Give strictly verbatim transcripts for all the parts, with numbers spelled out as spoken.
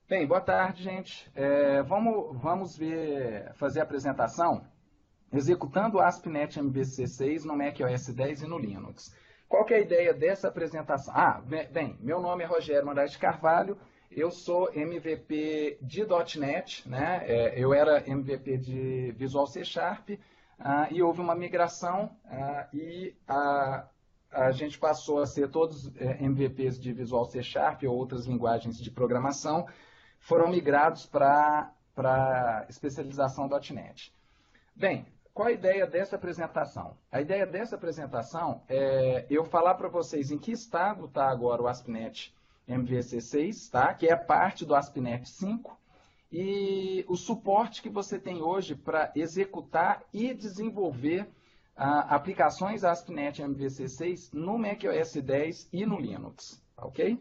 Bem, boa tarde, gente. É, vamos, vamos ver, fazer a apresentação executando o ASP.NET M V C seis no macOS dez e no Linux. Qual que é a ideia dessa apresentação? Ah, bem, meu nome é Rogério Moraes de Carvalho, eu sou M V P de .NET, né? É, eu era M V P de Visual C Sharp, ah, e houve uma migração ah, e a, a gente passou a ser todos é, M V Ps de Visual C Sharp ou outras linguagens de programação, foram migrados para a especialização .NET. Bem, qual a ideia dessa apresentação? A ideia dessa apresentação é eu falar para vocês em que estado está agora o ASP.NET M V C seis, tá? Que é parte do ASP.NET cinco, e o suporte que você tem hoje para executar e desenvolver ah, aplicações ASP.NET M V C seis no macOS dez e no Linux, ok?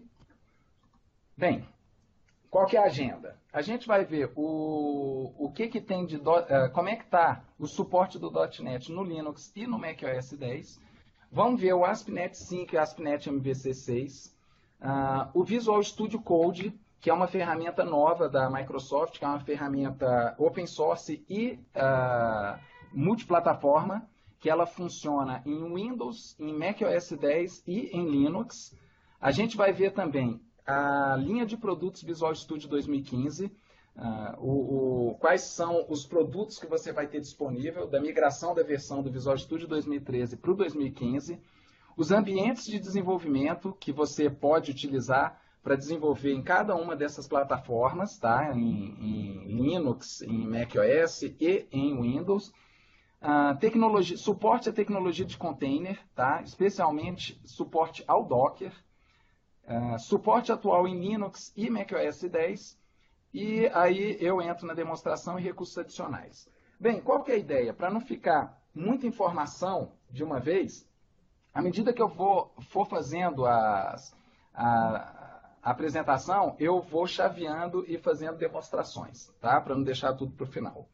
Bem, qual que é a agenda? A gente vai ver o, o que, que tem de... Do, uh, como é que está o suporte do .NET no Linux e no macOS dez. Vamos ver o ASP.NET cinco e o ASP.NET M V C seis. Uh, o Visual Studio Code, que é uma ferramenta nova da Microsoft, que é uma ferramenta open source e uh, multiplataforma, que ela funciona em Windows, em macOS dez e em Linux. A gente vai ver também a linha de produtos Visual Studio dois mil e quinze, uh, o, o, quais são os produtos que você vai ter disponível, da migração da versão do Visual Studio dois mil e treze para o dois mil e quinze, os ambientes de desenvolvimento que você pode utilizar para desenvolver em cada uma dessas plataformas, tá? em, em Linux, em macOS e em Windows. Uh, tecnologia, suporte à tecnologia de container, tá? Especialmente suporte ao Docker. Uh, suporte atual em Linux e macOS dez, e aí eu entro na demonstração e recursos adicionais. Bem, qual que é a ideia? Para não ficar muita informação de uma vez, à medida que eu vou, for fazendo as, a, a apresentação, eu vou chaveando e fazendo demonstrações, tá? Para não deixar tudo para o final.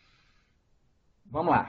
Vamos lá.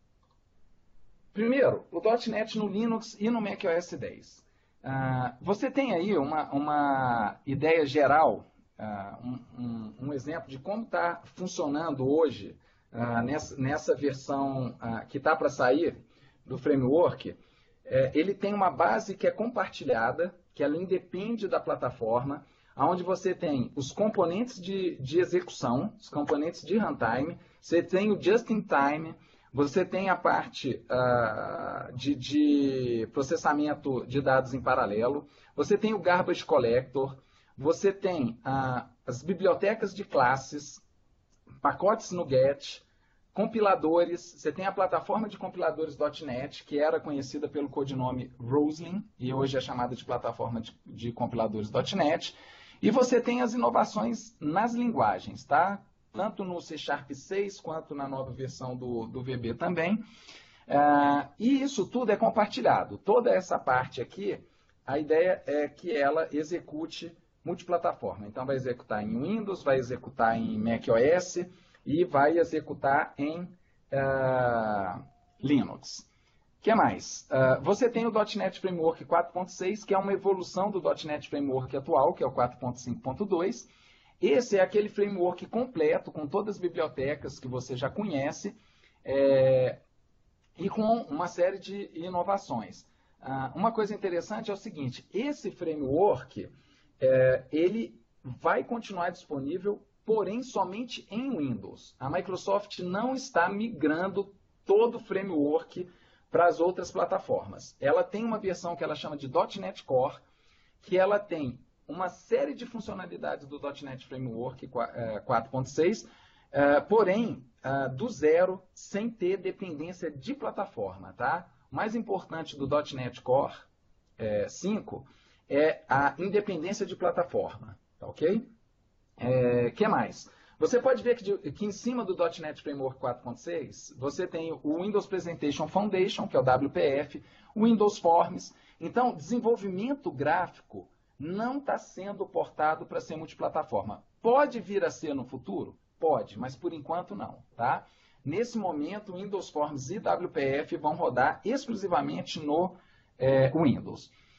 Primeiro, o .NET no Linux e no macOS dez. Uh, você tem aí uma, uma ideia geral, uh, um, um, um exemplo de como está funcionando hoje uh, nessa, nessa versão uh, que está para sair do framework. Uh, ele tem uma base que é compartilhada, que ela independe da plataforma, onde você tem os componentes de, de execução, os componentes de runtime, você tem o just-in-time, você tem a parte uh, de, de processamento de dados em paralelo, você tem o garbage collector, você tem uh, as bibliotecas de classes, pacotes NuGet, compiladores, você tem a plataforma de compiladores .NET, que era conhecida pelo codinome Roslyn, e hoje é chamada de plataforma de, de compiladores .NET, e você tem as inovações nas linguagens, tá? Tanto no C Sharp seis quanto na nova versão do, do V B também. Uh, e isso tudo é compartilhado. Toda essa parte aqui, a ideia é que ela execute multiplataforma. Então vai executar em Windows, vai executar em macOS e vai executar em uh, Linux. O que mais? Uh, você tem o .NET Framework quatro ponto seis, que é uma evolução do .NET Framework atual, que é o quatro ponto cinco ponto dois. Esse é aquele framework completo, com todas as bibliotecas que você já conhece, é, e com uma série de inovações. Ah, uma coisa interessante é o seguinte, esse framework, é, ele vai continuar disponível, porém somente em Windows. A Microsoft não está migrando todo o framework para as outras plataformas. Ela tem uma versão que ela chama de .NET Core, que ela tem uma série de funcionalidades do .NET Framework quatro ponto seis, porém, do zero, sem ter dependência de plataforma. Tá? O mais importante do .NET Core cinco é a independência de plataforma. Tá, ok? O que mais? Você pode ver que, de, que em cima do .NET Framework quatro ponto seis, você tem o Windows Presentation Foundation, que é o W P F, o Windows Forms. Então, desenvolvimento gráfico não está sendo portado para ser multiplataforma. Pode vir a ser no futuro? Pode, mas por enquanto não. Tá? Nesse momento, Windows Forms e W P F vão rodar exclusivamente no é, Windows.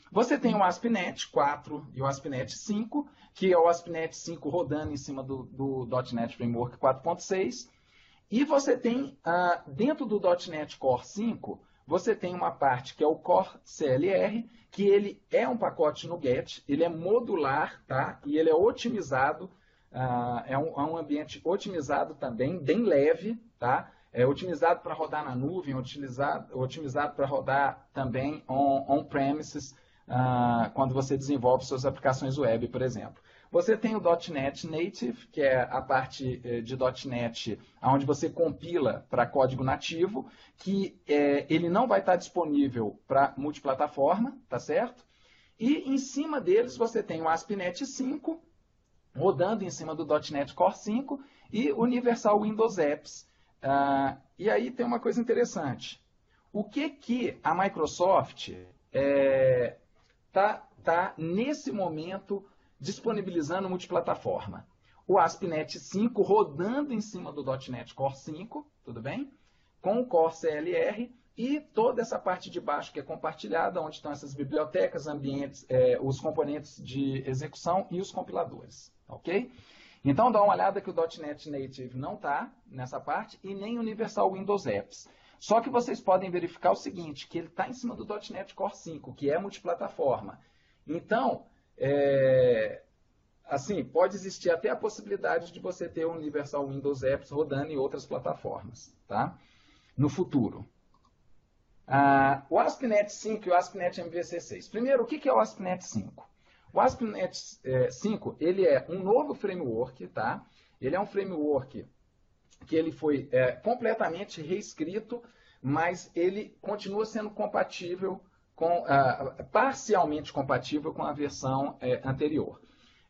Você tem o ASP.NET quatro e o ASP.NET cinco, que é o ASP.NET cinco rodando em cima do, do .NET Framework quatro ponto seis. E você tem, ah, dentro do .NET Core cinco, você tem uma parte que é o Core C L R, que ele é um pacote NuGet, ele é modular, tá? E ele é otimizado, ah, é, um, é um ambiente otimizado também, bem leve, tá? É otimizado para rodar na nuvem, otimizado, otimizado para rodar também on-premises, on quando você desenvolve suas aplicações web, por exemplo. Você tem o .NET Native, que é a parte de .NET onde você compila para código nativo, que é, ele não vai estar disponível para multiplataforma, tá certo? E em cima deles você tem o ASP.NET cinco, rodando em cima do .NET Core cinco, e Universal Windows Apps. Uh, e aí tem uma coisa interessante. O que, que a Microsoft está, é, tá, tá, nesse momento, disponibilizando multiplataforma? O ASP.NET cinco rodando em cima do .NET Core cinco, tudo bem? Com o Core C L R e toda essa parte de baixo que é compartilhada, onde estão essas bibliotecas, ambientes, é, os componentes de execução e os compiladores, ok? Então, dá uma olhada que o .NET Native não está nessa parte e nem Universal Windows Apps. Só que vocês podem verificar o seguinte, que ele está em cima do .NET Core cinco, que é multiplataforma. Então, é, assim, pode existir até a possibilidade de você ter o Universal Windows Apps rodando em outras plataformas, tá? No futuro. Ah, o ASP.NET cinco e o ASP.NET M V C seis. Primeiro, o que é o ASP.NET cinco? O ASP.NET cinco, ele é um novo framework, tá? Ele é um framework que ele foi é, completamente reescrito, mas ele continua sendo compatível, com, uh, parcialmente compatível com a versão é, anterior.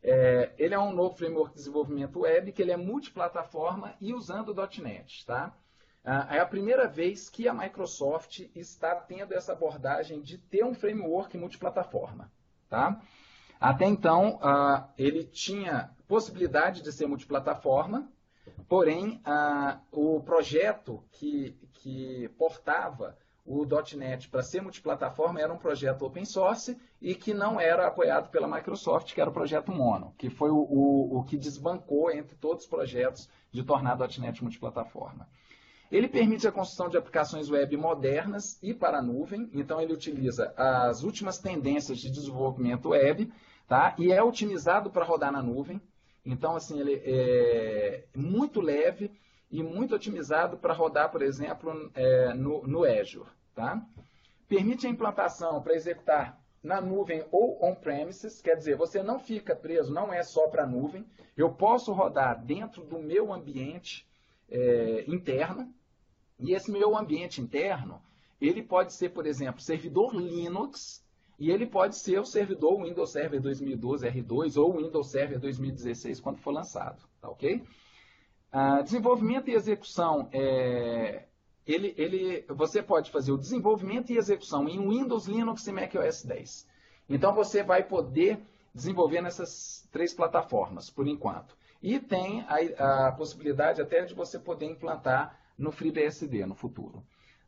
É, ele é um novo framework de desenvolvimento web, que ele é multiplataforma e usando o .NET, tá? Uh, é a primeira vez que a Microsoft está tendo essa abordagem de ter um framework multiplataforma, tá? Até então, uh, ele tinha possibilidade de ser multiplataforma, porém, uh, o projeto que, que portava o .NET para ser multiplataforma era um projeto open source e que não era apoiado pela Microsoft, que era o projeto Mono, que foi o, o, o que desbancou entre todos os projetos de tornar o .NET multiplataforma. Ele permite a construção de aplicações web modernas e para a nuvem, então ele utiliza as últimas tendências de desenvolvimento web, tá? E é otimizado para rodar na nuvem. Então, assim, ele é muito leve e muito otimizado para rodar, por exemplo, é, no, no Azure, tá? Permite a implantação para executar na nuvem ou on-premises, quer dizer, você não fica preso, não é só para a nuvem. Eu posso rodar dentro do meu ambiente é, interno, e esse meu ambiente interno, ele pode ser, por exemplo, servidor Linux, e ele pode ser o servidor Windows Server dois mil e doze R dois ou Windows Server dois mil e dezesseis quando for lançado, tá ok? Ah, desenvolvimento e execução, é, ele, ele, você pode fazer o desenvolvimento e execução em Windows, Linux e macOS dez. Então você vai poder desenvolver nessas três plataformas, por enquanto. E tem a, a possibilidade até de você poder implantar no FreeBSD no futuro.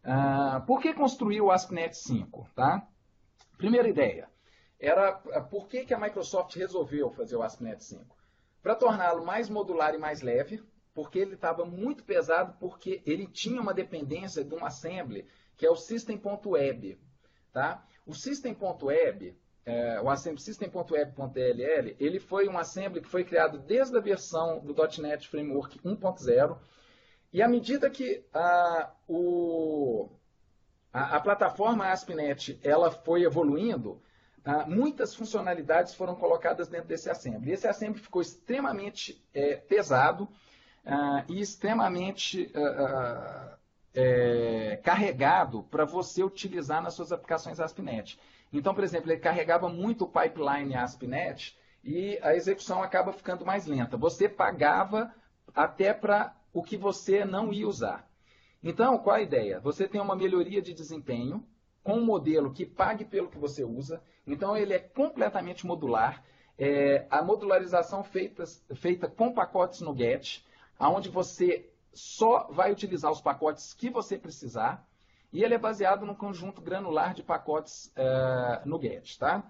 Ah, por que construir o ASP.NET cinco? Tá? Primeira ideia, era por que, que a Microsoft resolveu fazer o ASP.NET cinco? Para torná-lo mais modular e mais leve, porque ele estava muito pesado, porque ele tinha uma dependência de um assembly, que é o System.web. Tá? O System.web, é, o assembly System.web.dll, ele foi um assembly que foi criado desde a versão do .NET Framework um ponto zero, e à medida que a, o, a, a plataforma ASP.NET ela foi evoluindo, a, muitas funcionalidades foram colocadas dentro desse assembly. Esse assembly ficou extremamente é, pesado a, e extremamente a, é, carregado para você utilizar nas suas aplicações ASP.NET. Então, por exemplo, ele carregava muito o pipeline ASP.NET e a execução acaba ficando mais lenta. Você pagava até para o que você não ia usar. Então, qual a ideia? Você tem uma melhoria de desempenho com um modelo que pague pelo que você usa. Então, ele é completamente modular. É, a modularização feita, feita com pacotes NuGet, onde você só vai utilizar os pacotes que você precisar. e ele é baseado num conjunto granular de pacotes uh, NuGet, tá?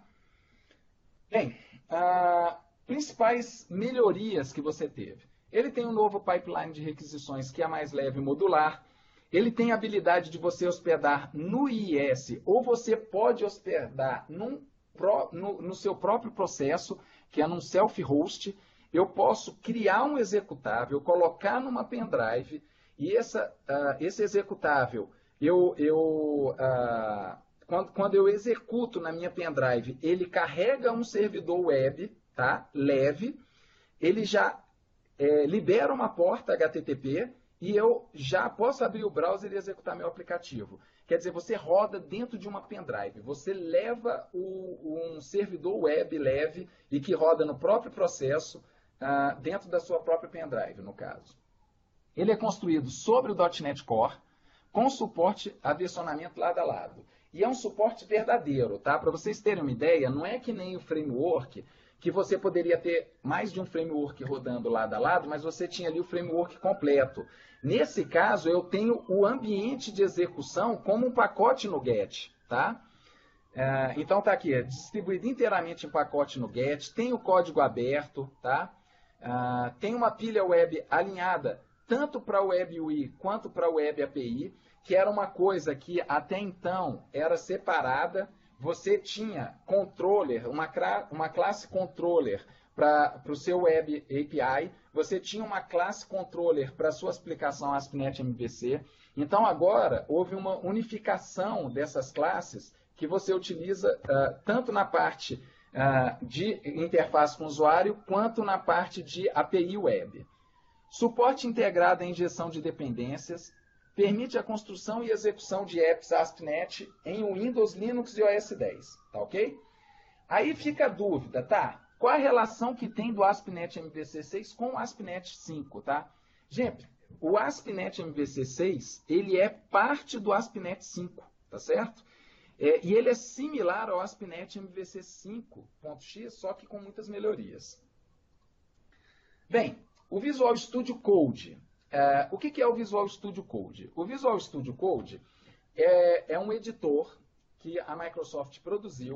Bem, uh, principais melhorias que você teve. Ele tem um novo pipeline de requisições que é mais leve e modular. Ele tem a habilidade de você hospedar no I I S, ou você pode hospedar num pro, no, no seu próprio processo, que é num self-host. Eu posso criar um executável, colocar numa pendrive, e essa, uh, esse executável, eu, eu, uh, quando, quando eu executo na minha pendrive, ele carrega um servidor web, tá? Leve, ele já é, libera uma porta H T T P, e eu já posso abrir o browser e executar meu aplicativo. Quer dizer, você roda dentro de uma pendrive. Você leva o, um servidor web leve e que roda no próprio processo, uh, dentro da sua própria pendrive, no caso. Ele é construído sobre o .NET Core, com suporte a versionamento lado a lado. E é um suporte verdadeiro, tá? Para vocês terem uma ideia, não é que nem o framework, que você poderia ter mais de um framework rodando lado a lado, mas você tinha ali o framework completo. Nesse caso, eu tenho o ambiente de execução como um pacote NuGet, tá? É, então está aqui, é distribuído inteiramente em pacote NuGet, tem o código aberto, tá? É, tem uma pilha web alinhada tanto para a Web U I quanto para a Web A P I, que era uma coisa que até então era separada. Você tinha controller, uma, uma classe controller para o seu Web A P I, você tinha uma classe controller para a sua aplicação ASP.NET M V C. Então, agora, houve uma unificação dessas classes que você utiliza uh, tanto na parte uh, de interface com o usuário, quanto na parte de A P I Web. Suporte integrado à injeção de dependências, permite a construção e execução de apps ASP.NET em Windows, Linux e O S dez, tá ok? Aí fica a dúvida, tá? Qual a relação que tem do ASP.NET M V C seis com o ASP.NET cinco, tá? Gente, o ASP.NET M V C seis, ele é parte do ASP.NET cinco, tá certo? É, e ele é similar ao ASP.NET M V C cinco ponto x, só que com muitas melhorias. Bem, o Visual Studio Code. Uh, o que, que é o Visual Studio Code? O Visual Studio Code é, é um editor que a Microsoft produziu,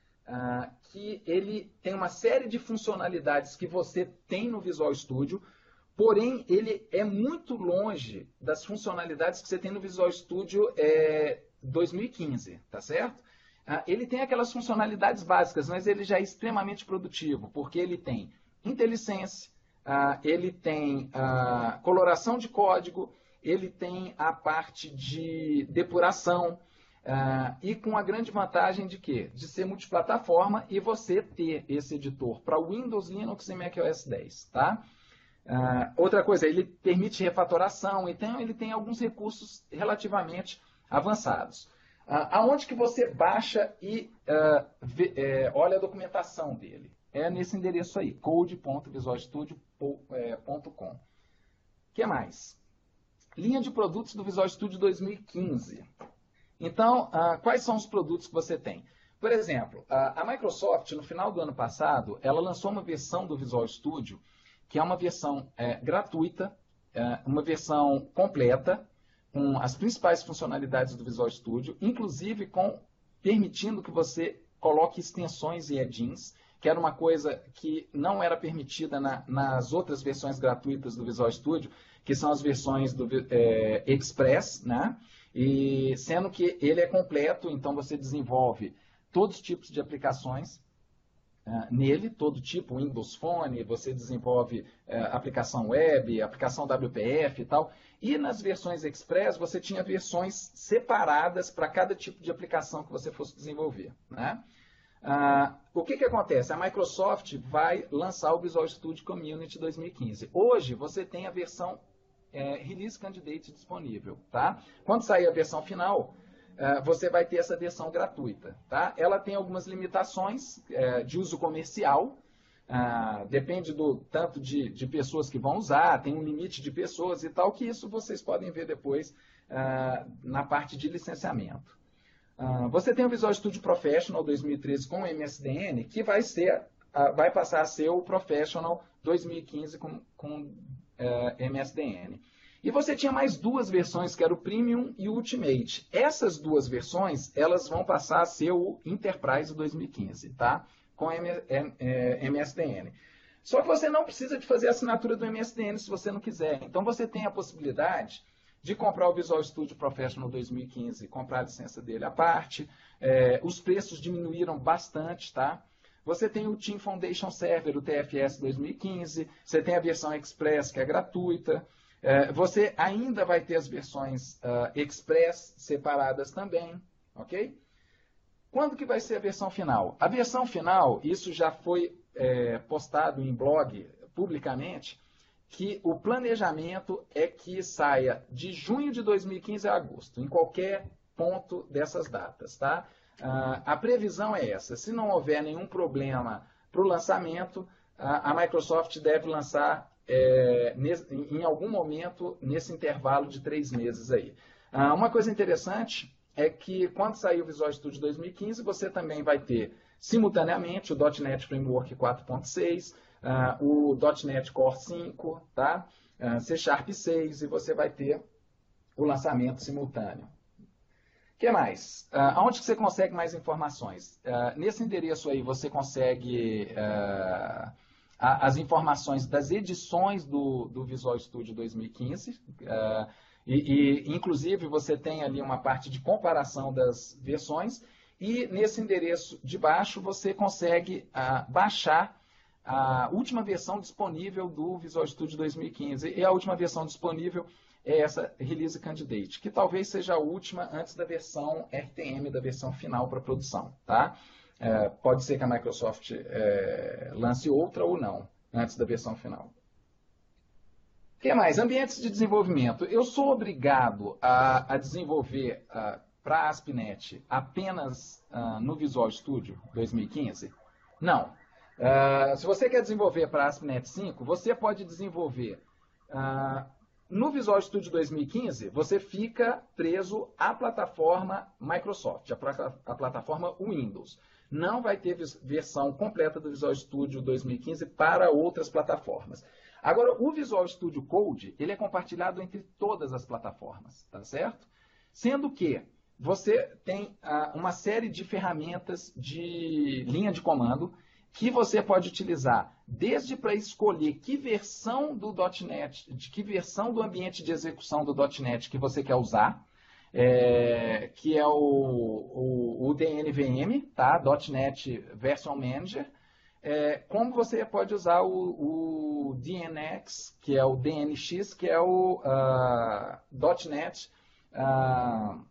uh, que ele tem uma série de funcionalidades que você tem no Visual Studio, porém ele é muito longe das funcionalidades que você tem no Visual Studio é, dois mil e quinze, tá certo? Uh, ele tem aquelas funcionalidades básicas, mas ele já é extremamente produtivo, porque ele tem IntelliSense, Uh, ele tem uh, coloração de código, ele tem a parte de depuração, uh, e com a grande vantagem de quê? De ser multiplataforma e você ter esse editor para Windows, Linux e Mac O S dez. Tá? Uh, outra coisa, ele permite refatoração, então ele tem alguns recursos relativamente avançados. Uh, aonde que você baixa e uh, vê, é, olha a documentação dele? É nesse endereço aí, code ponto visual studio ponto com. O que mais? Linha de produtos do Visual Studio dois mil e quinze. Então, uh, quais são os produtos que você tem? Por exemplo, uh, a Microsoft, no final do ano passado, ela lançou uma versão do Visual Studio, que é uma versão é, gratuita, é, uma versão completa, com as principais funcionalidades do Visual Studio, inclusive com, permitindo que você coloque extensões e add-ins, que era uma coisa que não era permitida na, nas outras versões gratuitas do Visual Studio, que são as versões do é, Express, né? E sendo que ele é completo, então você desenvolve todos os tipos de aplicações uh, nele, todo tipo, Windows Phone, você desenvolve uh, aplicação web, aplicação W P F e tal. E nas versões Express você tinha versões separadas para cada tipo de aplicação que você fosse desenvolver, né? Uh, o que, que acontece? A Microsoft vai lançar o Visual Studio Community dois mil e quinze. Hoje você tem a versão é, Release Candidate disponível. Tá? Quando sair a versão final, uh, você vai ter essa versão gratuita. Tá? Ela tem algumas limitações uh, de uso comercial. Uh, depende do tanto de, de pessoas que vão usar, tem um limite de pessoas e tal, que isso vocês podem ver depois uh, na parte de licenciamento. Uh, você tem o Visual Studio Professional dois mil e treze com o M S D N, que vai, ser, uh, vai passar a ser o Professional dois mil e quinze com, com uh, M S D N. E você tinha mais duas versões, que era o Premium e o Ultimate. Essas duas versões, elas vão passar a ser o Enterprise dois mil e quinze, tá? Com M S D N. Só que você não precisa de fazer a assinatura do M S D N se você não quiser. Então você tem a possibilidade de comprar o Visual Studio Professional dois mil e quinze, comprar a licença dele à parte. É, os preços diminuíram bastante, tá? Você tem o Team Foundation Server, o T F S dois mil e quinze. Você tem a versão Express, que é gratuita. É, você ainda vai ter as versões uh, Express separadas também, ok? Quando que vai ser a versão final? A versão final, isso já foi é, postado em blog publicamente, que o planejamento é que saia de junho de dois mil e quinze a agosto, em qualquer ponto dessas datas, tá? Uh, a previsão é essa. Se não houver nenhum problema para o lançamento, uh, a Microsoft deve lançar é, nesse, em algum momento nesse intervalo de três meses aí. Uh, uma coisa interessante é que quando sair o Visual Studio dois mil e quinze, você também vai ter simultaneamente o .ponto net Framework quatro ponto seis, uh, o .ponto net Core cinco, tá? uh, C Sharp seis, e você vai ter o lançamento simultâneo. O que mais? Uh, onde que você consegue mais informações? Uh, nesse endereço aí você consegue uh, a, as informações das edições do, do Visual Studio dois mil e quinze, uh, e, e inclusive você tem ali uma parte de comparação das versões, e nesse endereço de baixo você consegue uh, baixar a última versão disponível do Visual Studio dois mil e quinze, e a última versão disponível é essa Release Candidate, que talvez seja a última antes da versão R T M, da versão final para produção, tá? É, pode ser que a Microsoft é, lance outra ou não, antes da versão final. O que mais? Ambientes de desenvolvimento. Eu sou obrigado a, a desenvolver uh, para a ASP.NET apenas uh, no Visual Studio dois mil e quinze? Não. Uh, se você quer desenvolver para a ASP.NET cinco, você pode desenvolver... Uh, No Visual Studio dois mil e quinze, você fica preso à plataforma Microsoft, à a plataforma Windows. Não vai ter versão completa do Visual Studio dois mil e quinze para outras plataformas. Agora, o Visual Studio Code, ele é compartilhado entre todas as plataformas, tá certo? Sendo que você tem ah, uma série de ferramentas de linha de comando que você pode utilizar desde para escolher que versão do .NET, de que versão do ambiente de execução do .NET que você quer usar, é, que é o, o, o D N V M, tá? .NET Version Manager, é, como você pode usar o, o D N X, que é o D N X, que é o uh, .NET uh,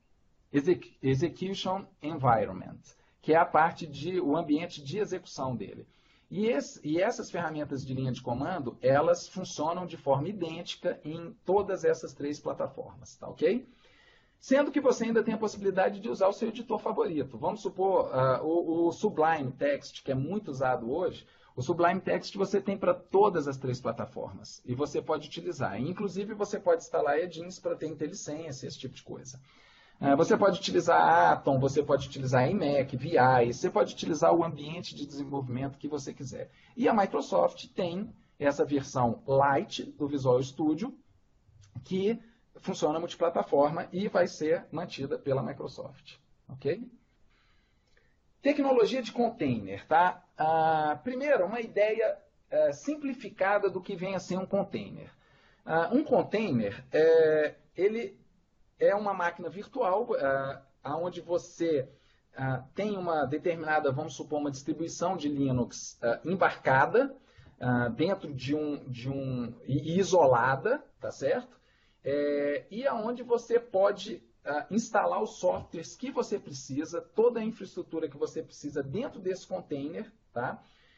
Execution Environment, que é a parte de o ambiente de execução dele. E, esse, e essas ferramentas de linha de comando, elas funcionam de forma idêntica em todas essas três plataformas, tá ok? Sendo que você ainda tem a possibilidade de usar o seu editor favorito. Vamos supor uh, o, o Sublime Text, que é muito usado hoje. O Sublime Text você tem para todas as três plataformas e você pode utilizar. Inclusive você pode instalar add-ins para ter IntelliSense, esse tipo de coisa. Você pode utilizar Atom, você pode utilizar Emacs, V I, você pode utilizar o ambiente de desenvolvimento que você quiser. E a Microsoft tem essa versão Lite do Visual Studio, que funciona multiplataforma e vai ser mantida pela Microsoft. Ok? Tecnologia de container, tá? Ah, primeiro, uma ideia ah, simplificada do que vem a ser um container. Ah, um container, é, ele... é uma máquina virtual, uh, onde você uh, tem uma determinada, vamos supor, uma distribuição de Linux uh, embarcada, uh, dentro de um, de um... e isolada, tá certo? É, e aonde você pode uh, instalar os softwares que você precisa, toda a infraestrutura que você precisa dentro desse container, tá?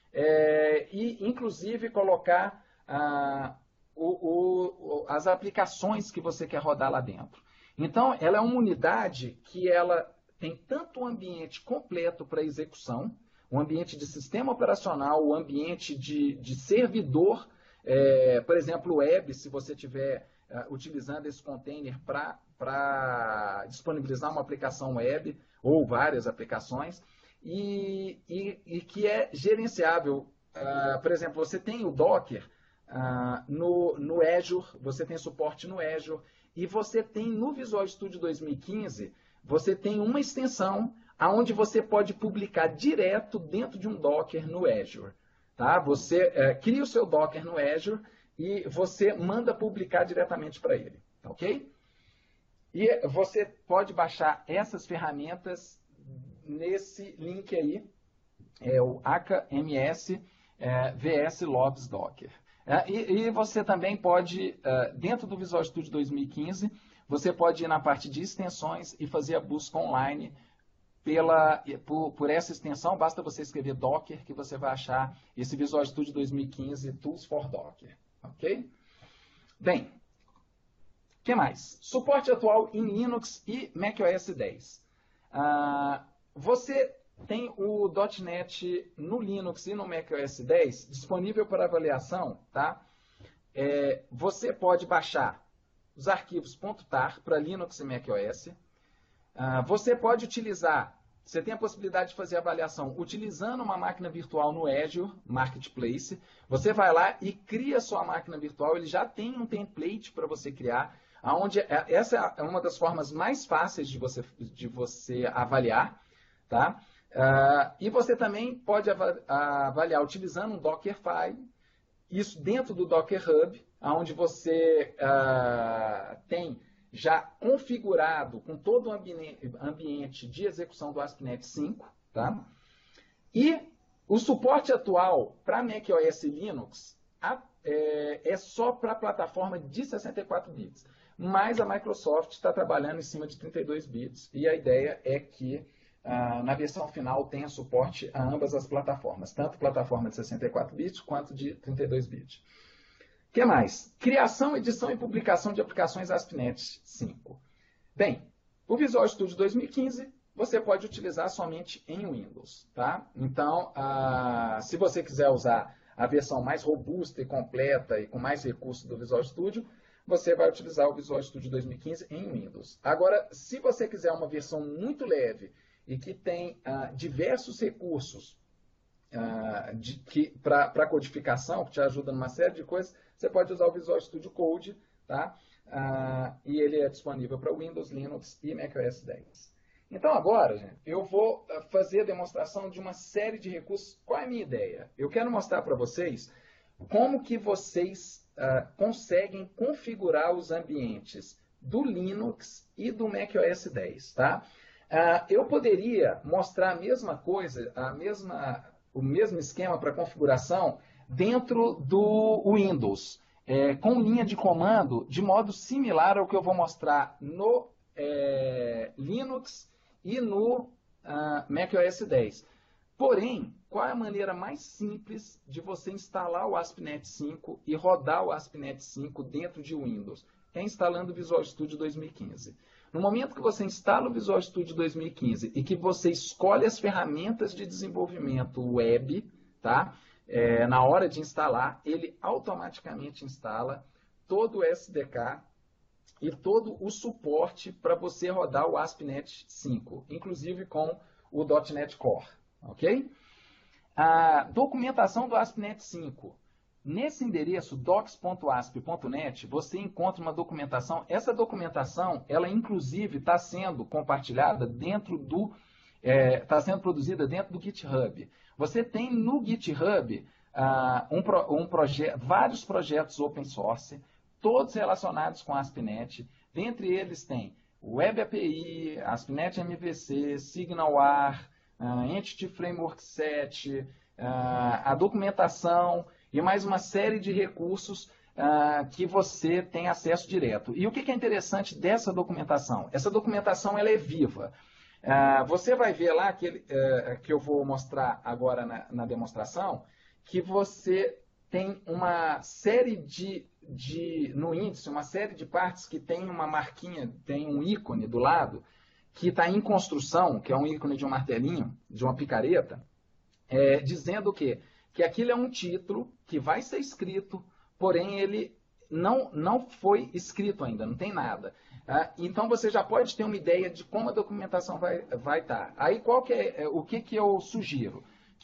É, e, inclusive, colocar uh, o, o, as aplicações que você quer rodar lá dentro. Então, ela é uma unidade que ela tem tanto o ambiente completo para execução, o ambiente de sistema operacional, o ambiente de, de servidor, é, por exemplo, web, se você estiver uh, utilizando esse container para disponibilizar uma aplicação web ou várias aplicações, e, e, e que é gerenciável. Uh, por exemplo, você tem o Docker Uh, no, no Azure, você tem suporte no Azure, e você tem no Visual Studio dois mil e quinze, você tem uma extensão onde você pode publicar direto dentro de um Docker no Azure. Tá? Você uh, cria o seu Docker no Azure e você manda publicar diretamente para ele. Ok? E você pode baixar essas ferramentas nesse link aí, é o aka M S é, V S Logs Docker. É, e, e você também pode, uh, dentro do Visual Studio dois mil e quinze, você pode ir na parte de extensões e fazer a busca online pela, por, por essa extensão. Basta você escrever Docker que você vai achar esse Visual Studio dois mil e quinze Tools for Docker. Ok? Bem, o que mais? Suporte atual em Linux e macOS dez. Uh, você tem o .NET no Linux e no macOS dez disponível para avaliação, tá? É, você pode baixar os arquivos .tar para Linux e macOS. Uh, você pode utilizar, você tem a possibilidade de fazer avaliação utilizando uma máquina virtual no Azure Marketplace. Você vai lá e cria sua máquina virtual, ele já tem um template para você criar, onde essa é uma das formas mais fáceis de você, de você avaliar, tá? Uh, e você também pode avaliar utilizando um Dockerfile, isso dentro do Docker Hub, onde você uh, tem já configurado com todo o ambiente de execução do ASP.NET cinco. Tá? E o suporte atual para macOS e Linux a, é, é só para a plataforma de sessenta e quatro bits. Mas a Microsoft está trabalhando em cima de trinta e dois bits e a ideia é que Uh, na versão final tenha suporte a ambas as plataformas, tanto plataforma de sessenta e quatro bits quanto de trinta e dois bits. O que mais? Criação, edição e publicação de aplicações ASP.NET cinco. Bem, o Visual Studio dois mil e quinze você pode utilizar somente em Windows. Tá? Então, uh, se você quiser usar a versão mais robusta e completa e com mais recursos do Visual Studio, você vai utilizar o Visual Studio dois mil e quinze em Windows. Agora, se você quiser uma versão muito leve e que tem uh, diversos recursos uh, para codificação, que te ajuda numa série de coisas, você pode usar o Visual Studio Code, tá? Uh, e ele é disponível para Windows, Linux e macOS dez. Então agora, gente, eu vou fazer a demonstração de uma série de recursos. Qual é a minha ideia? Eu quero mostrar para vocês como que vocês uh, conseguem configurar os ambientes do Linux e do macOS dez, tá? Uh, eu poderia mostrar a mesma coisa, a mesma, o mesmo esquema para configuração dentro do Windows, é, com linha de comando de modo similar ao que eu vou mostrar no é, Linux e no uh, macOS dez. Porém, qual é a maneira mais simples de você instalar o ASP.NET cinco e rodar o ASP.NET cinco dentro de Windows? É instalando o Visual Studio dois mil e quinze. No momento que você instala o Visual Studio dois mil e quinze e que você escolhe as ferramentas de desenvolvimento web, tá? É, na hora de instalar, ele automaticamente instala todo o S D K e todo o suporte para você rodar o ASP.NET cinco, inclusive com o .NET Core. Ok? A documentação do ASP.NET cinco. Nesse endereço docs ponto asp ponto net, você encontra uma documentação. Essa documentação, ela inclusive está sendo compartilhada dentro do, está é, sendo produzida dentro do GitHub. Você tem no GitHub uh, um, pro, um proje vários projetos open source, todos relacionados com ASP.NET. Dentre eles tem Web A P I, ASP.NET M V C, SignalR, uh, Entity Framework sete, uh, a documentação e mais uma série de recursos uh, que você tem acesso direto. E o que é interessante dessa documentação? Essa documentação ela é viva. Uh, você vai ver lá, que, uh, que eu vou mostrar agora na, na demonstração, que você tem uma série de, de, no índice, uma série de partes que tem uma marquinha, tem um ícone do lado, que está em construção, que é um ícone de um martelinho, de uma picareta, é, dizendo o quê? Que aquilo é um título que vai ser escrito, porém ele não, não foi escrito ainda, não tem nada. Ah, então você já pode ter uma ideia de como a documentação vai, vai estar. Aí qual que é, o que, que eu sugiro?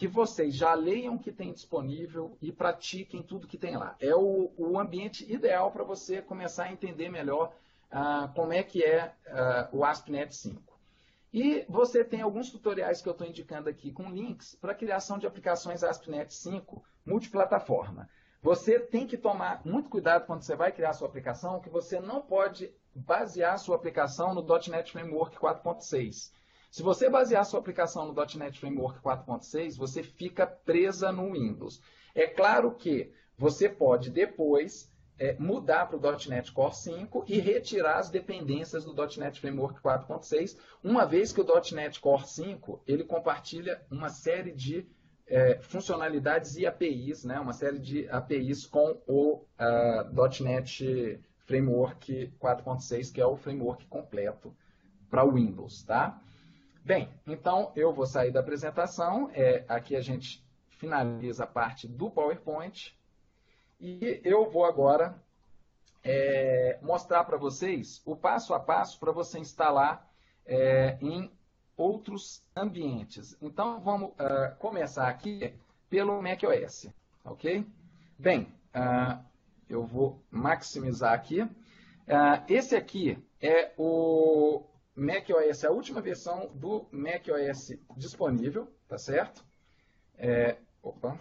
que vocês já leiam o que tem disponível e pratiquem tudo que tem lá. É o, o ambiente ideal para você começar a entender melhor ah, como é que é ah, o ASP.NET cinco. E você tem alguns tutoriais que eu estou indicando aqui com links para a criação de aplicações ASP.NET cinco multiplataforma. Você tem que tomar muito cuidado quando você vai criar a sua aplicação, que você não pode basear a sua aplicação no .NET Framework quatro ponto seis. Se você basear a sua aplicação no .NET Framework quatro ponto seis, você fica presa no Windows. É claro que você pode depois é, mudar para o .NET Core cinco e retirar as dependências do .NET Framework quatro ponto seis, uma vez que o .NET Core cinco ele compartilha uma série de é, funcionalidades e A P Is, né, uma série de A P Is com o uh, .NET Framework quatro ponto seis, que é o framework completo para o Windows, tá? Bem, então eu vou sair da apresentação, é, aqui a gente finaliza a parte do PowerPoint e eu vou agora é, mostrar para vocês o passo a passo para você instalar é, em outros ambientes. Então vamos uh, começar aqui pelo macOS, ok? Bem, uh, eu vou maximizar aqui. Uh, esse aqui é o macOS, a última versão do macOS disponível, tá certo? É, opa.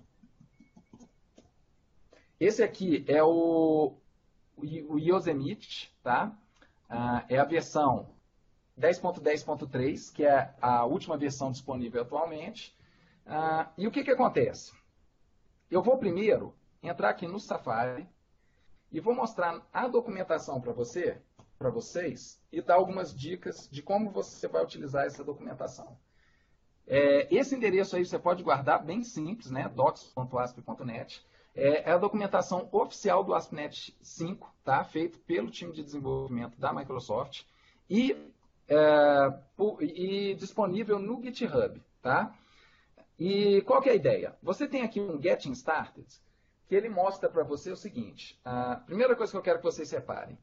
Esse aqui é o, o Yosemite, tá? Ah, é a versão dez ponto dez ponto três, que é a última versão disponível atualmente. Ah, e o que que acontece? Eu vou primeiro entrar aqui no Safari e vou mostrar a documentação para você, para vocês e dar algumas dicas de como você vai utilizar essa documentação. É, esse endereço aí você pode guardar bem simples, né? docs ponto asp ponto net. É, é a documentação oficial do ASP.NET cinco, tá? Feito pelo time de desenvolvimento da Microsoft e, é, por, e disponível no GitHub, tá? E qual que é a ideia? Você tem aqui um Getting Started, que ele mostra para você o seguinte. A primeira coisa que eu quero que vocês separem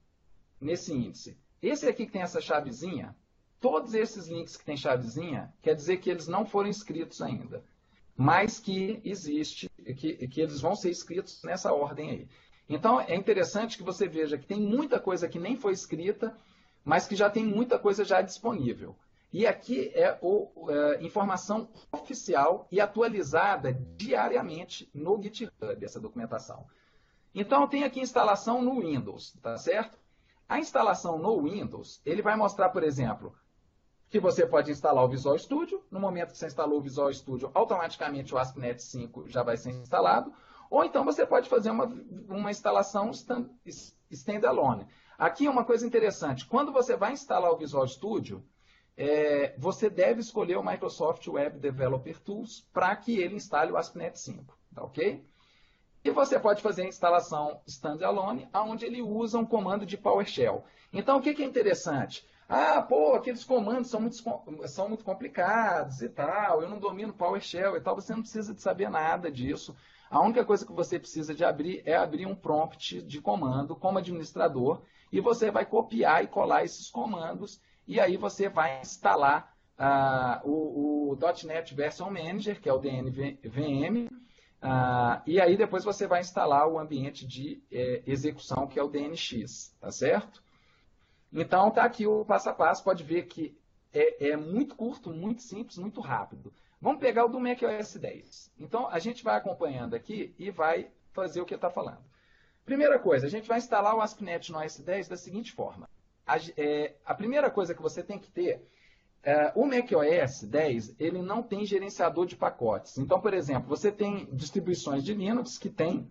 nesse índice. Esse aqui que tem essa chavezinha, todos esses links que tem chavezinha, quer dizer que eles não foram escritos ainda, mas que existe, que, que eles vão ser escritos nessa ordem aí. Então, é interessante que você veja que tem muita coisa que nem foi escrita, mas que já tem muita coisa já disponível. E aqui é a informação oficial e atualizada diariamente no GitHub, essa documentação. Então, tem aqui instalação no Windows, tá certo? A instalação no Windows, ele vai mostrar, por exemplo, que você pode instalar o Visual Studio. No momento que você instalou o Visual Studio, automaticamente o ASP.NET cinco já vai ser instalado. Ou então você pode fazer uma, uma instalação stand, standalone. Aqui é uma coisa interessante. Quando você vai instalar o Visual Studio, é, você deve escolher o Microsoft Web Developer Tools para que ele instale o ASP.NET cinco. Tá ok? E você pode fazer a instalação standalone, onde ele usa um comando de PowerShell. Então, o que, que é interessante? Ah, pô, aqueles comandos são muito, são muito complicados e tal, eu não domino PowerShell e tal. Você não precisa de saber nada disso. A única coisa que você precisa de abrir é abrir um prompt de comando como administrador e você vai copiar e colar esses comandos e aí você vai instalar ah, o, o .NET Version Manager, que é o D N V M, ah, e aí depois você vai instalar o ambiente de eh, execução, que é o D N X, tá certo? Então, está aqui o passo a passo, pode ver que é, é muito curto, muito simples, muito rápido. Vamos pegar o do macOS dez. Então, a gente vai acompanhando aqui e vai fazer o que está falando. Primeira coisa, a gente vai instalar o ASP.NET no O S dez da seguinte forma. A, é, a primeira coisa que você tem que ter, é, o macOS dez, ele não tem gerenciador de pacotes. Então, por exemplo, você tem distribuições de Linux que tem...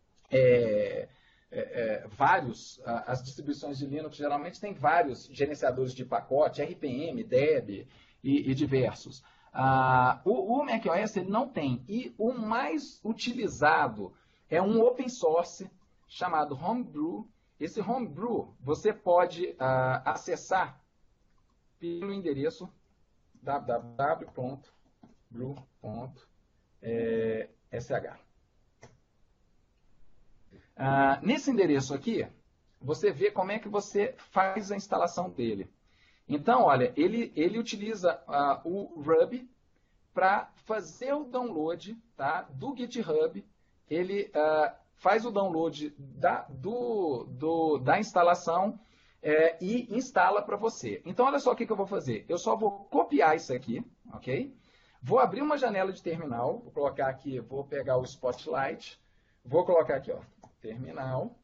É, É, é, vários, as distribuições de Linux geralmente têm vários gerenciadores de pacote, R P M, Deb e, e diversos. Ah, o, o macOS ele não tem. E o mais utilizado é um open source chamado Homebrew. Esse Homebrew você pode ah, acessar pelo endereço w w w ponto brew ponto s h. Ah, nesse endereço aqui, você vê como é que você faz a instalação dele. Então, olha, ele, ele utiliza ah, o Ruby para fazer o download, tá, do GitHub. Ele uh, faz o download da, do, do, da instalação é, e instala para você. Então, olha só o que, que eu vou fazer. Eu só vou copiar isso aqui, ok? Vou abrir uma janela de terminal, vou colocar aqui, vou pegar o Spotlight, vou colocar aqui, ó, terminal,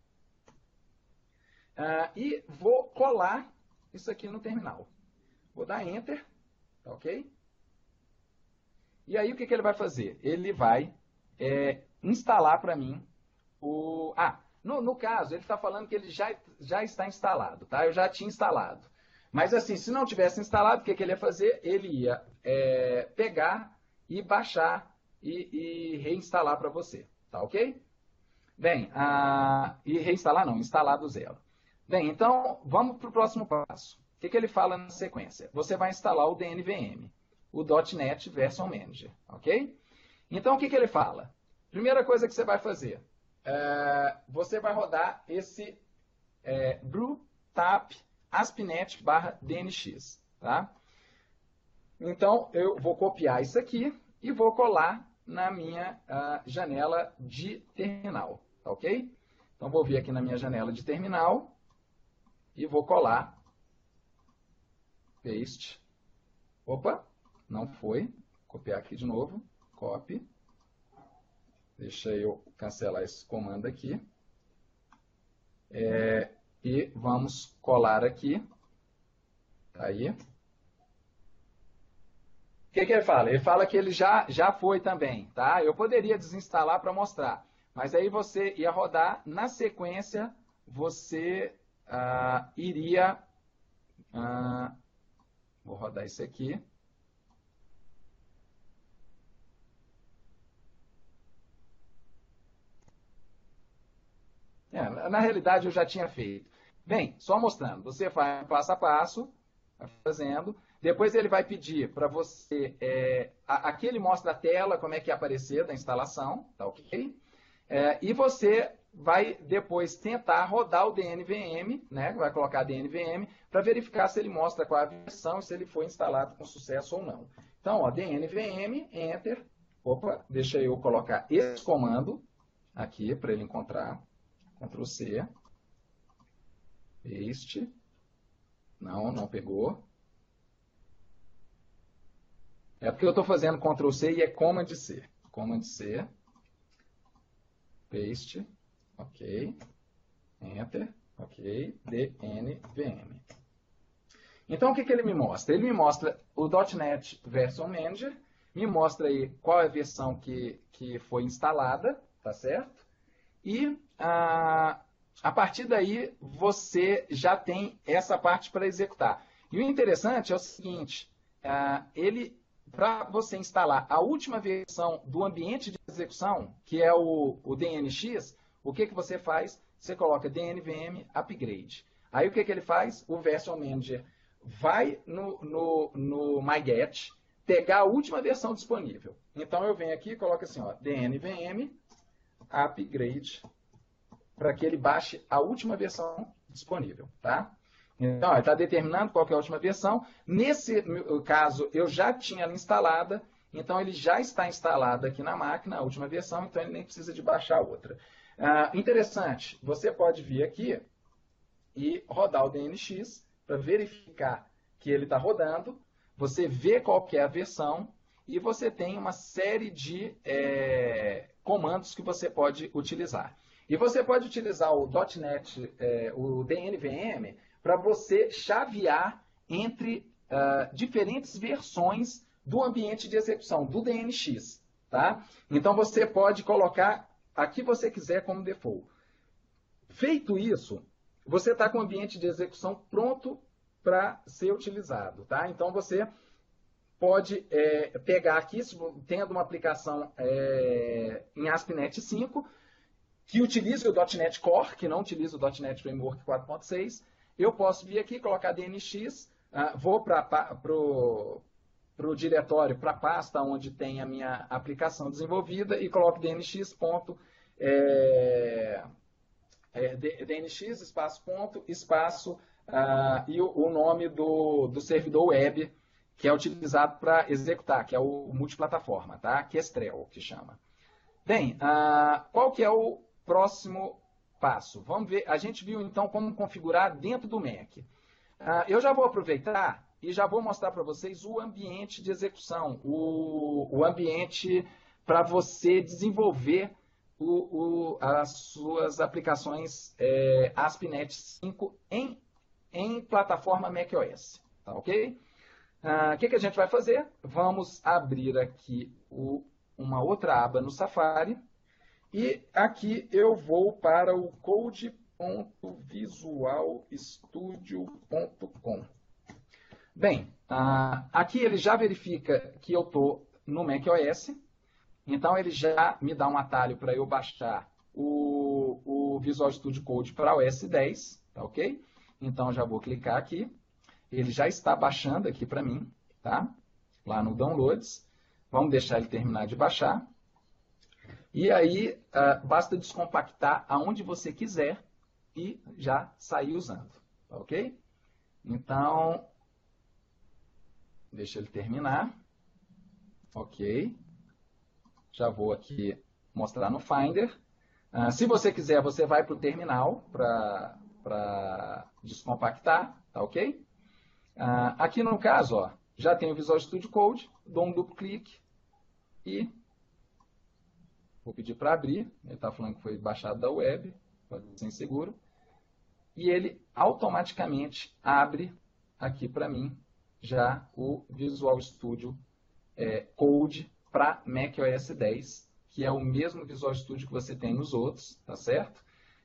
uh, e vou colar isso aqui no terminal. Vou dar Enter, tá ok? E aí o que, que ele vai fazer? Ele vai é, instalar para mim o... Ah, no, no caso, ele está falando que ele já, já está instalado, tá? Eu já tinha instalado. Mas assim, se não tivesse instalado, o que, que ele ia fazer? Ele ia é, pegar e baixar e, e reinstalar para você, tá ok? Bem, ah, e reinstalar não, instalar do zero. Bem, então vamos para o próximo passo. O que, que ele fala na sequência? Você vai instalar o D N V M, o .NET Version Manager, ok? Então o que, que ele fala? Primeira coisa que você vai fazer, é, você vai rodar esse é, brew tap aspinet barra D N X, tá? Então eu vou copiar isso aqui e vou colar na minha uh, janela de terminal, tá ok? Então vou vir aqui na minha janela de terminal e vou colar, paste, opa, não foi, copiar aqui de novo, copy, deixa eu cancelar esse comando aqui, é, e vamos colar aqui, tá aí. O que, que ele fala? Ele fala que ele já, já foi também, tá? Eu poderia desinstalar para mostrar, mas aí você ia rodar, na sequência, você ah, iria... Ah, vou rodar isso aqui. É, na realidade, eu já tinha feito. Bem, só mostrando. Você faz passo a passo, vai fazendo. Depois ele vai pedir para você... É, aqui ele mostra a tela, como é que ia aparecer da instalação, tá ok? É, e você vai depois tentar rodar o D N V M, né? Vai colocar D N V M, para verificar se ele mostra qual a versão e se ele foi instalado com sucesso ou não. Então, ó, D N V M, Enter. Opa, deixa eu colocar esse comando aqui para ele encontrar. Ctrl C, paste, não, não pegou. É porque eu estou fazendo Ctrl C e é Command C. Command C, paste, ok, Enter, ok, D N V M. Então o que, que ele me mostra? Ele me mostra o .NET Version Manager, me mostra aí qual é a versão que, que foi instalada, tá certo? E ah, a partir daí você já tem essa parte para executar. E o interessante é o seguinte, ah, ele, para você instalar a última versão do ambiente de execução, que é o, o D N X, o que, que você faz? Você coloca D N V M upgrade. Aí o que, que ele faz? O Version Manager vai no, no, no MyGet, pegar a última versão disponível. Então eu venho aqui e coloco assim, ó, D N V M upgrade, para que ele baixe a última versão disponível, tá? Então, ele está determinando qual que é a última versão. Nesse caso, eu já tinha ela instalada, então ele já está instalado aqui na máquina, a última versão, então ele nem precisa de baixar outra. Ah, interessante, você pode vir aqui e rodar o D N X para verificar que ele está rodando, você vê qual que é a versão e você tem uma série de é, comandos que você pode utilizar. E você pode utilizar o .NET, é, o D N V M, para você chavear entre uh, diferentes versões do ambiente de execução, do D N X. Tá? Então você pode colocar a que você quiser como default. Feito isso, você está com o ambiente de execução pronto para ser utilizado. Tá? Então você pode é, pegar aqui, tendo uma aplicação é, em ASP.NET cinco, que utilize o .NET Core, que não utiliza o .NET Framework quatro ponto seis, eu posso vir aqui, colocar D N X, uh, vou para o diretório, para a pasta onde tem a minha aplicação desenvolvida e coloco D N X ponto, é, é, D N X espaço ponto, espaço uh, e o, o nome do, do servidor web que é utilizado para executar, que é o multiplataforma, tá? Kestrel, que chama. Bem, uh, qual que é o próximo passo? Vamos ver, a gente viu então como configurar dentro do Mac. Uh, eu já vou aproveitar e já vou mostrar para vocês o ambiente de execução, o, o ambiente para você desenvolver o, o, as suas aplicações é, ASP.NET cinco em, em plataforma macOS, tá ok? O uh, que, que a gente vai fazer? Vamos abrir aqui o, uma outra aba no Safari e aqui eu vou para o code ponto visual studio ponto com. Bem, uh, aqui ele já verifica que eu estou no macOS, então ele já me dá um atalho para eu baixar o, o Visual Studio Code para o S dez, tá ok? Então eu já vou clicar aqui, ele já está baixando aqui para mim, tá? Lá no Downloads, vamos deixar ele terminar de baixar, e aí uh, basta descompactar aonde você quiser e já sair usando, tá ok? Então, deixa ele terminar. Ok. Já vou aqui mostrar no Finder. Uh, se você quiser, você vai para o terminal para descompactar, tá ok? Uh, aqui no caso, ó, já tem o Visual Studio Code, dou um duplo clique e vou pedir para abrir. Ele está falando que foi baixado da web, pode ser inseguro. E ele automaticamente abre aqui para mim já o Visual Studio é, Code para macOS dez, que é o mesmo Visual Studio que você tem nos outros, tá certo?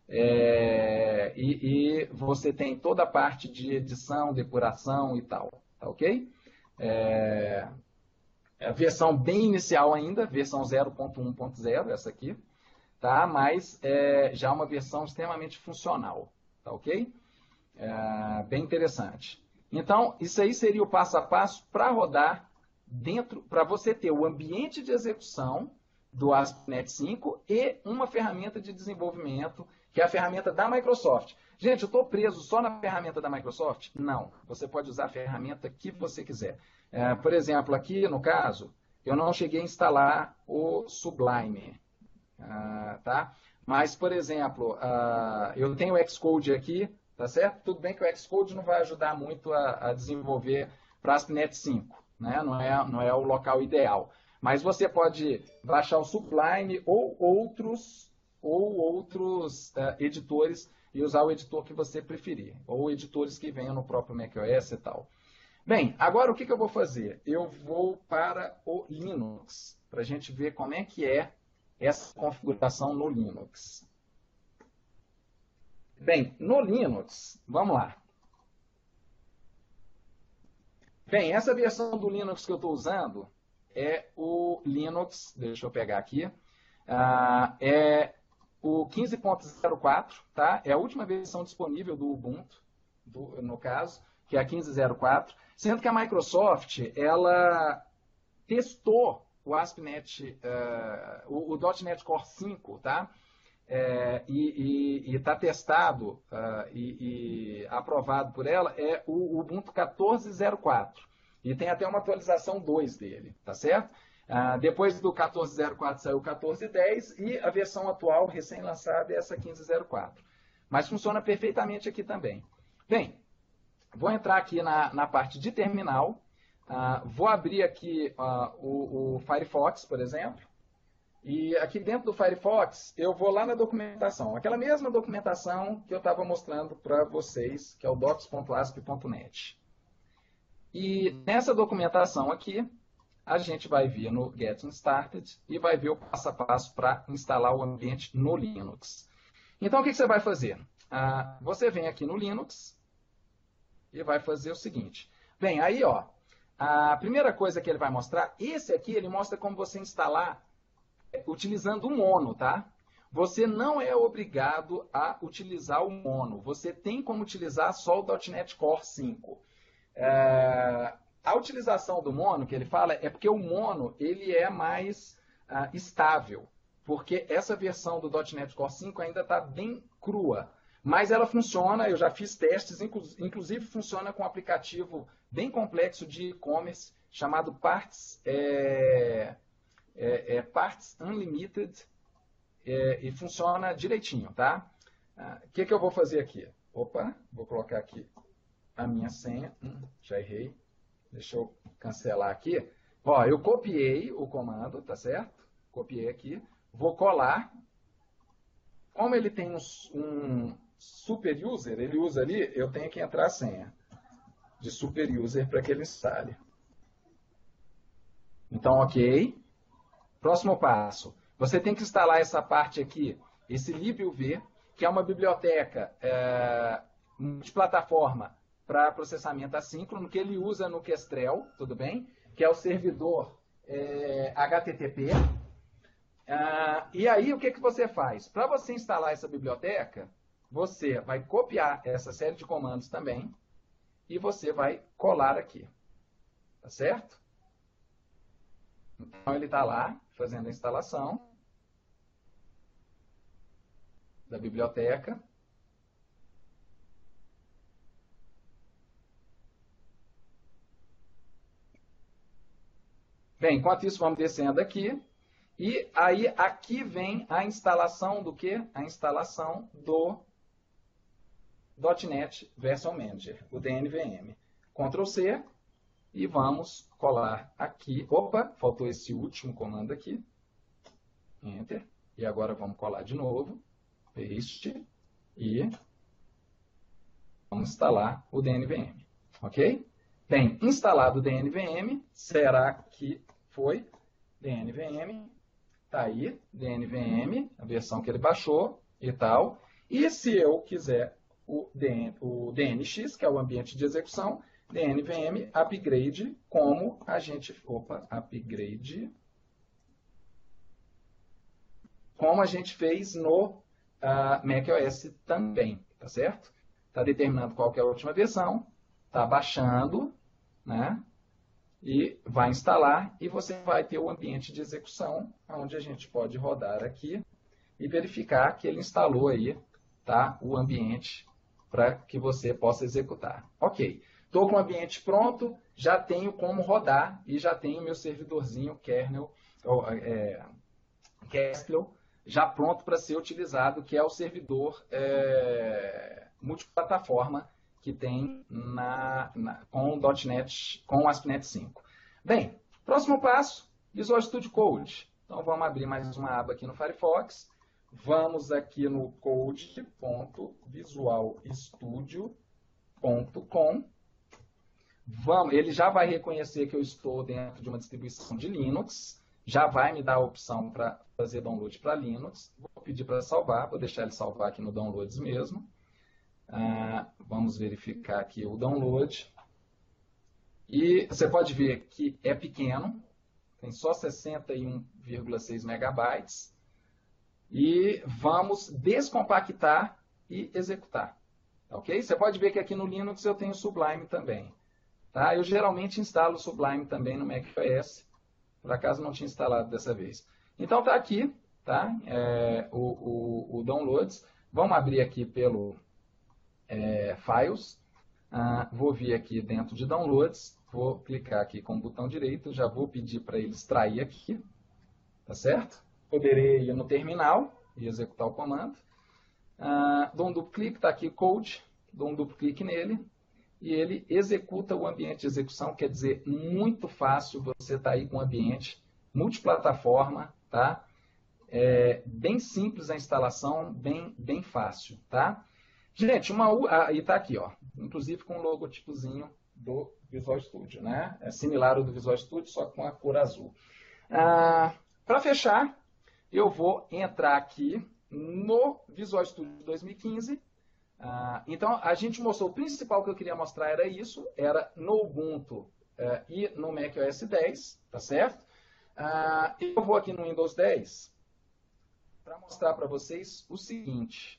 É, e, e você tem toda a parte de edição, depuração e tal, tá ok? É, é a versão bem inicial ainda, versão zero ponto um ponto zero, essa aqui, tá? Mas é, já uma versão extremamente funcional, tá ok? É, bem interessante. Então, isso aí seria o passo a passo para rodar dentro, para você ter o ambiente de execução do ASP.NET cinco e uma ferramenta de desenvolvimento, que é a ferramenta da Microsoft. Gente, eu estou preso só na ferramenta da Microsoft? Não. Você pode usar a ferramenta que você quiser. É, por exemplo, aqui no caso, eu não cheguei a instalar o Sublime. Ah, tá? Mas, por exemplo, ah, eu tenho o Xcode aqui, tá certo? Tudo bem que o Xcode não vai ajudar muito a, a desenvolver para ASP.NET cinco, né? Não é, não é o local ideal. Mas você pode baixar o Sublime ou outros, ou outros uh, editores e usar o editor que você preferir, ou editores que venham no próprio macOS e tal. Bem, agora o que, que eu vou fazer? Eu vou para o Linux, para a gente ver como é que é essa configuração no Linux. Bem, no Linux, vamos lá. Bem, essa versão do Linux que eu estou usando é o Linux, deixa eu pegar aqui, uh, é o quinze ponto zero quatro, tá? É a última versão disponível do Ubuntu, do, no caso, que é a quinze ponto zero quatro, sendo que a Microsoft, ela testou o ASP.NET, uh, o, o .NET Core cinco, tá? É, e está testado uh, e, e aprovado por ela, é o Ubuntu quatorze ponto zero quatro. E tem até uma atualização dois dele, tá certo? Uh, depois do quatorze ponto zero quatro saiu o quatorze ponto dez e a versão atual, recém-lançada, é essa quinze ponto zero quatro. Mas funciona perfeitamente aqui também. Bem, vou entrar aqui na, na parte de terminal, uh, vou abrir aqui uh, o, o Firefox, por exemplo. E aqui dentro do Firefox, eu vou lá na documentação. Aquela mesma documentação que eu estava mostrando para vocês, que é o docs ponto asp ponto net. E nessa documentação aqui, a gente vai vir no Getting Started e vai ver o passo a passo para instalar o ambiente no Linux. Então, o que você vai fazer? Ah, você vem aqui no Linux e vai fazer o seguinte. Bem, aí, ó, a primeira coisa que ele vai mostrar, esse aqui, ele mostra como você instalar utilizando o mono, tá? Você não é obrigado a utilizar o mono. Você tem como utilizar só o .NET Core cinco. É, a utilização do mono, que ele fala, é porque o mono ele é mais uh, estável. Porque essa versão do .NET Core cinco ainda está bem crua. Mas ela funciona, eu já fiz testes, inclusive funciona com um aplicativo bem complexo de e-commerce chamado Parts, é, é, é Parts Unlimited, é, e funciona direitinho, tá? O ah, que, que eu vou fazer aqui? Opa, vou colocar aqui a minha senha. Hum, já errei. Deixa eu cancelar aqui. Ó, eu copiei o comando, tá certo? Copiei aqui. Vou colar. Como ele tem um, um super user, ele usa ali, eu tenho que entrar a senha de super user para que ele instale. Então, ok. Próximo passo. Você tem que instalar essa parte aqui, esse libuv, que é uma biblioteca é, multiplataforma para processamento assíncrono, que ele usa no Kestrel, tudo bem? Que é o servidor é, H T T P. Ah, e aí, o que, que você faz? Para você instalar essa biblioteca, você vai copiar essa série de comandos também e você vai colar aqui. Tá certo? Então, ele está lá, fazendo a instalação da biblioteca. Bem, enquanto isso, vamos descendo aqui. E aí, aqui vem a instalação do quê? A instalação do .NET Version Manager, o D N V M. Ctrl C e vamos colar aqui. Opa, faltou esse último comando aqui. Enter. E agora vamos colar de novo. Paste. E vamos instalar o D N V M. Ok? Bem, instalado o D N V M, será que foi D N V M? Está aí, D N V M, a versão que ele baixou e tal. E se eu quiser o, DN, o D N X, que é o ambiente de execução, D N V M upgrade, como a gente... Opa, upgrade... Como a gente fez no uh, macOS também, tá certo? Está determinando qual que é a última versão, está baixando, né? E vai instalar, e você vai ter o ambiente de execução, onde a gente pode rodar aqui e verificar que ele instalou aí, tá, o ambiente para que você possa executar. Ok, estou com o ambiente pronto, já tenho como rodar e já tenho meu servidorzinho kernel, ou, é, Kestrel, já pronto para ser utilizado, que é o servidor é, multiplataforma que tem na, na, com o .NET, com o ASP.NET cinco. Bem, próximo passo, Visual Studio Code. Então, vamos abrir mais uma aba aqui no Firefox. Vamos aqui no code ponto visual studio ponto com. Vamos, ele já vai reconhecer que eu estou dentro de uma distribuição de Linux. Já vai me dar a opção para fazer download para Linux. Vou pedir para salvar, vou deixar ele salvar aqui no Downloads mesmo. Ah, vamos verificar aqui o download. E você pode ver que é pequeno, tem só sessenta e um vírgula seis megabytes. E vamos descompactar e executar. Ok? Você pode ver que aqui no Linux eu tenho Sublime também. Tá? Eu geralmente instalo Sublime também no macOS. Por acaso não tinha instalado dessa vez. Então está aqui, tá? É, o, o, o Downloads. Vamos abrir aqui pelo é, Files. Ah, vou vir aqui dentro de Downloads. Vou clicar aqui com o botão direito. Já vou pedir para ele extrair aqui. Tá certo? Poderei ir no terminal e executar o comando. Ah, dou um duplo clique, está aqui Code. Dou um duplo clique nele. E ele executa o ambiente de execução, quer dizer, muito fácil você estar tá aí com um ambiente multiplataforma, tá? É, bem simples a instalação, bem, bem fácil, tá? Gente, uma ah, e tá aqui, ó, inclusive com o logotipozinho do Visual Studio, né? É similar ao do Visual Studio, só com a cor azul. Ah, para fechar, eu vou entrar aqui no Visual Studio dois mil e quinze. Ah, então, a gente mostrou, o principal que eu queria mostrar era isso, era no Ubuntu eh, e no macOS dez, tá certo? Ah, eu vou aqui no Windows dez para mostrar para vocês o seguinte,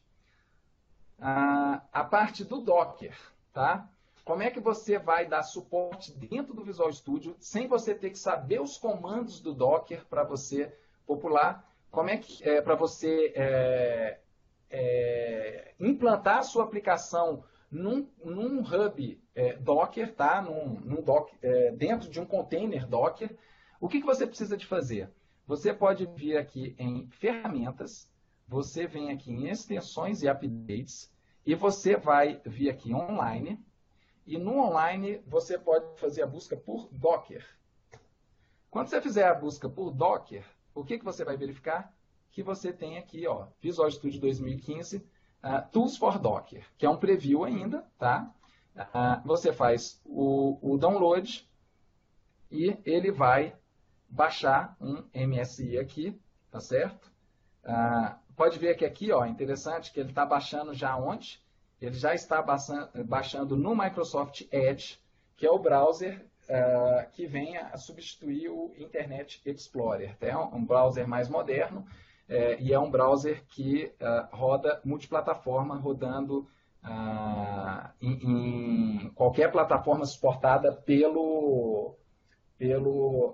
ah, a parte do Docker, tá? Como é que você vai dar suporte dentro do Visual Studio sem você ter que saber os comandos do Docker para você popular? Como é que é para você é, é, implantar a sua aplicação num, num hub é, Docker, tá? num, num doc, é, dentro de um container Docker, o que, que você precisa de fazer? Você pode vir aqui em ferramentas, você vem aqui em extensões e updates, e você vai vir aqui online, e no online você pode fazer a busca por Docker. Quando você fizer a busca por Docker, o que, que você vai verificar? Que você tem aqui, ó, Visual Studio dois mil e quinze, uh, Tools for Docker, que é um preview ainda, tá? Uh, você faz o, o download e ele vai baixar um M S I aqui, tá certo? Uh, pode ver que aqui, ó, interessante que ele está baixando já onde? Ele já está baixando no Microsoft Edge, que é o browser uh, que vem a substituir o Internet Explorer. É um browser mais moderno uh, e é um browser que uh, roda multiplataforma, rodando uh, em, em qualquer plataforma suportada pelo, pelo,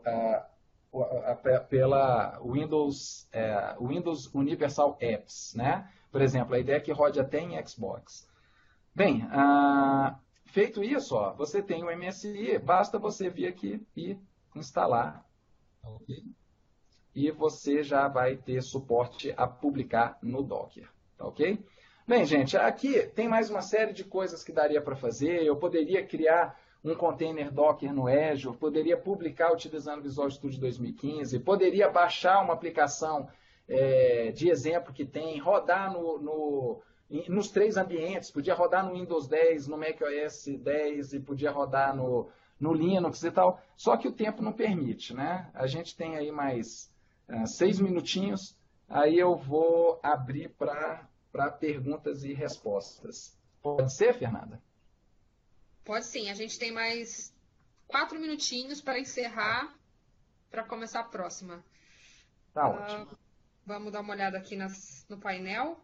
uh, pela Windows, uh, Windows Universal Apps, né? Por exemplo, a ideia é que rode até em Xbox. Bem, uh, feito isso, ó, você tem o M S I, basta você vir aqui e instalar. Okay? E você já vai ter suporte a publicar no Docker. Tá ok? Bem, gente, aqui tem mais uma série de coisas que daria para fazer. Eu poderia criar um container Docker no Azure, poderia publicar utilizando Visual Studio dois mil e quinze, poderia baixar uma aplicação é, de exemplo que tem, rodar no... no nos três ambientes, podia rodar no Windows dez, no macOS dez e podia rodar no, no Linux e tal, só que o tempo não permite, né? A gente tem aí mais uh, seis minutinhos, aí eu vou abrir para perguntas e respostas. Pode ser, Fernanda? Pode sim, a gente tem mais quatro minutinhos para encerrar, para começar a próxima. Tá uh, ótimo. Vamos dar uma olhada aqui nas, no painel.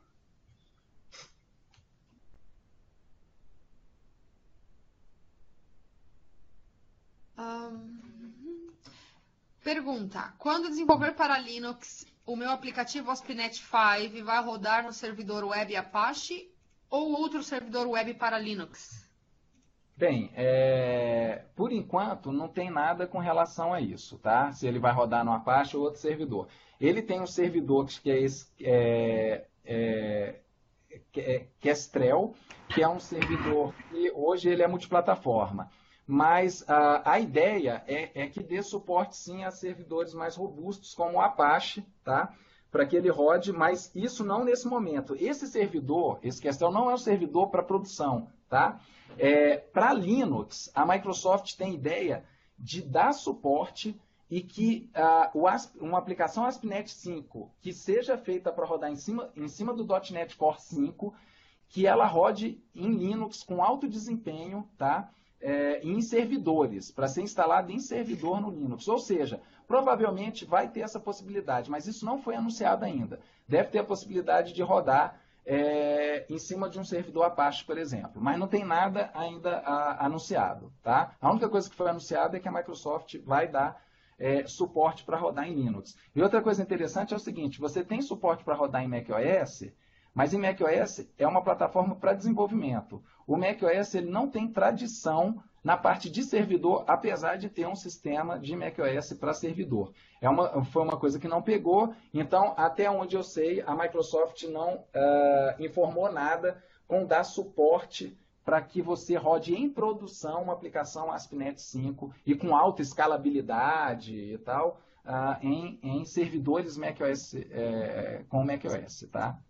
Um, pergunta: quando desenvolver para Linux, o meu aplicativo ASP.NET cinco vai rodar no servidor web Apache ou outro servidor web para Linux? Bem, é, por enquanto não tem nada com relação a isso, tá? Se ele vai rodar no Apache ou outro servidor. Ele tem um servidor que é, é, é, é Kestrel, que é um servidor que hoje ele é multiplataforma. Mas a, a ideia é, é que dê suporte sim a servidores mais robustos, como o Apache, tá? Para que ele rode, mas isso não nesse momento. Esse servidor, esse Kestrel não é um servidor para produção, tá? É, para Linux, a Microsoft tem ideia de dar suporte e que uh, o ASP, uma aplicação ASP.NET cinco que seja feita para rodar em cima, em cima do .NET Core cinco, que ela rode em Linux com alto desempenho, tá? É, em servidores, para ser instalado em servidor no Linux. Ou seja, provavelmente vai ter essa possibilidade, mas isso não foi anunciado ainda. Deve ter a possibilidade de rodar é, em cima de um servidor Apache, por exemplo. Mas não tem nada ainda a, anunciado. Tá? A única coisa que foi anunciada é que a Microsoft vai dar é, suporte para rodar em Linux. E outra coisa interessante é o seguinte, você tem suporte para rodar em macOS, mas em macOS é uma plataforma para desenvolvimento. O macOS ele não tem tradição na parte de servidor, apesar de ter um sistema de macOS para servidor. É uma, foi uma coisa que não pegou, então, até onde eu sei, a Microsoft não uh, informou nada com dar suporte para que você rode em produção uma aplicação ASP.NET cinco e com alta escalabilidade e tal, uh, em, em servidores macOS, é, com macOS, tá?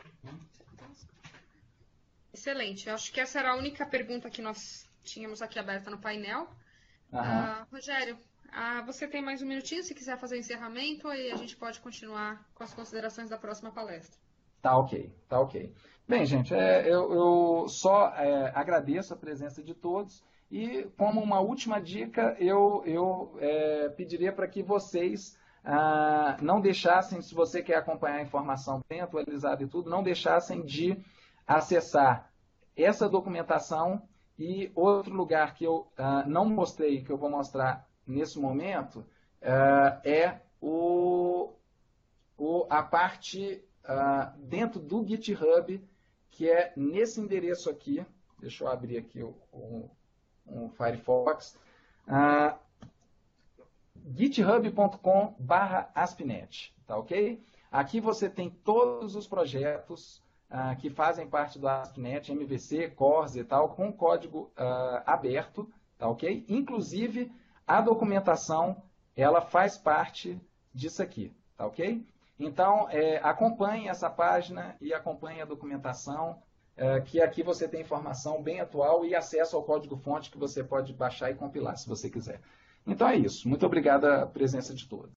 Excelente. Acho que essa era a única pergunta que nós tínhamos aqui aberta no painel. Uhum. Uh, Rogério, uh, você tem mais um minutinho se quiser fazer o encerramento e a gente pode continuar com as considerações da próxima palestra. Tá ok, tá ok. Bem, gente, é, eu, eu só é, agradeço a presença de todos e, como uma última dica, eu, eu é, pediria para que vocês ah, não deixassem, se você quer acompanhar a informação bem atualizada e tudo, não deixassem de acessar essa documentação e outro lugar que eu ah, não mostrei, que eu vou mostrar nesse momento, ah, é o, o, a parte ah, dentro do GitHub que é nesse endereço aqui. Deixa eu abrir aqui o, o, o Firefox. Uh, github ponto com barra aspinet, tá ok? Aqui você tem todos os projetos uh, que fazem parte do Aspinet, M V C, Corsa e tal, com código uh, aberto, tá ok? Inclusive, a documentação, ela faz parte disso aqui, tá ok? Então, é, acompanhe essa página e acompanhe a documentação, é, que aqui você tem informação bem atual e acesso ao código-fonte que você pode baixar e compilar, se você quiser. Então é isso. Muito obrigado a presença de todos.